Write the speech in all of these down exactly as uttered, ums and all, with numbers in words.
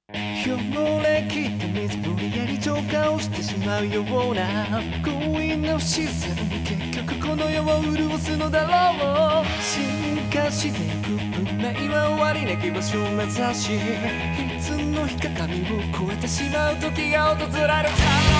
汚れきった水無理やり浄化をしてしまうような強引な不自然、結局この世を潤すのだろう。進化していく運命は終わりなき場所を目指し、いつの日か神を超えてしまう時が訪れるだろう。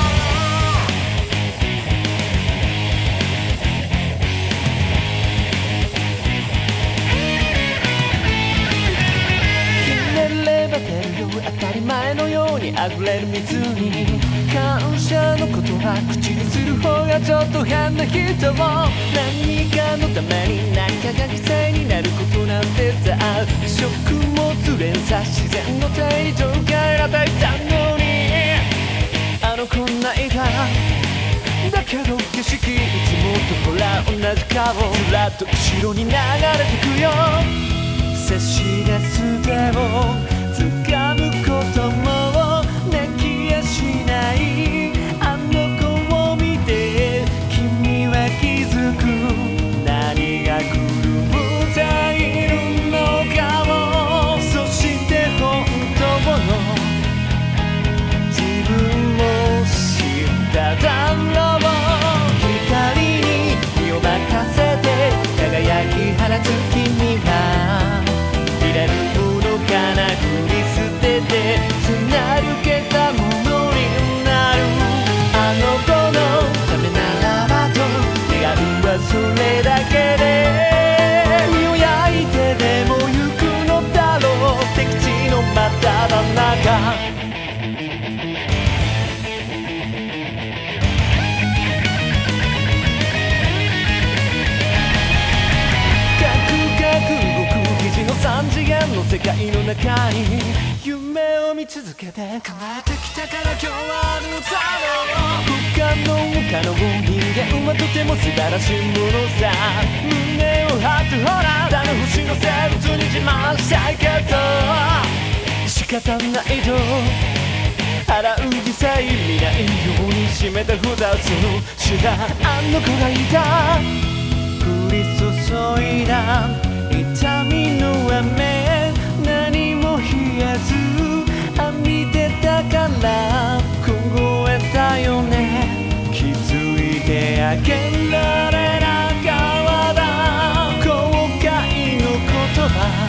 当たり前のように溢れる水に感謝のことは口にする方がちょっと変な人も、何かのために何かが犠牲になることなんてさ、食物連鎖自然の定理上変えられたのに、あの子泣いただけど景色いつもとほら同じ顔、ずらっと後ろに流れてくよ。接しですでも掴むこともできやしない、あの子を見て君は気づく、何が来る舞台いるのかも。そして本当の自分を知っただろう。光に身を任せて輝き放つ君は見れるものかな、つなるけたものになる。あの子のためならばと願うはそれだけで、身を焼いてでも行くのだろう。敵地の真っただ中、さん次元の世界の中に夢を見続けて叶えてきたから今日はあるのだろう。不可能不可能、人間はとても素晴らしいものさ。胸を張ってほら他の星の生物に自慢したいけど、仕方ないと払う犠牲見ないように締めた札、その下あの子がいた。降り注いだ痛みの雨、何も冷えず浴びてたから凍えたよね。気づいてあげられなかった後悔の言葉、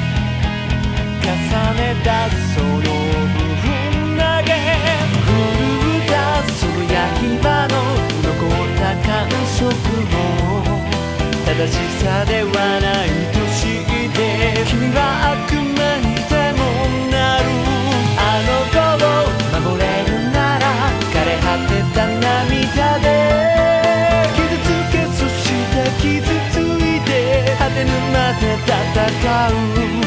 重ねたその部分だけ震えたその焼き場の残った感触も正しさではないと知って、君は悪魔にでもなる。あの子を守れるなら枯れ果てた涙で傷つけ、そして傷ついて果てぬまで戦う。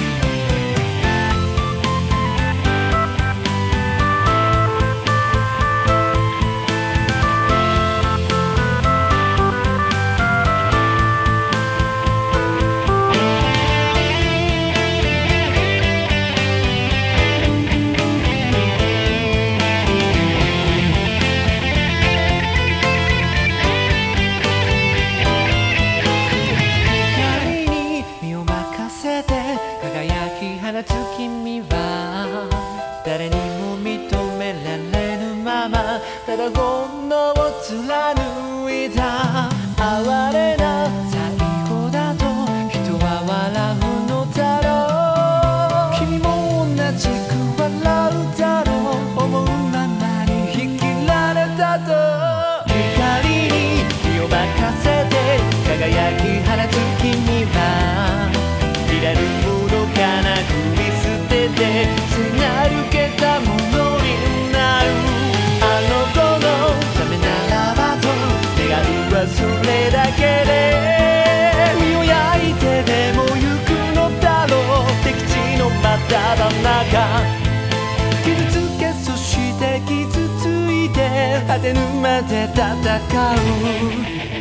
君は誰にも認められぬままただ煩悩を貫いた。哀れな最後だと人は笑うのだろう。君も同じく笑うだろう。思うままに生きられたと。光に身を任せて輝き放つ君は見れるものかな、つなるけたものになる。あの子のためならばと願うはそれだけで、身を焼いてでも行くのだろう。敵地の真っただ中、傷つけそして傷ついて果てぬまで戦う。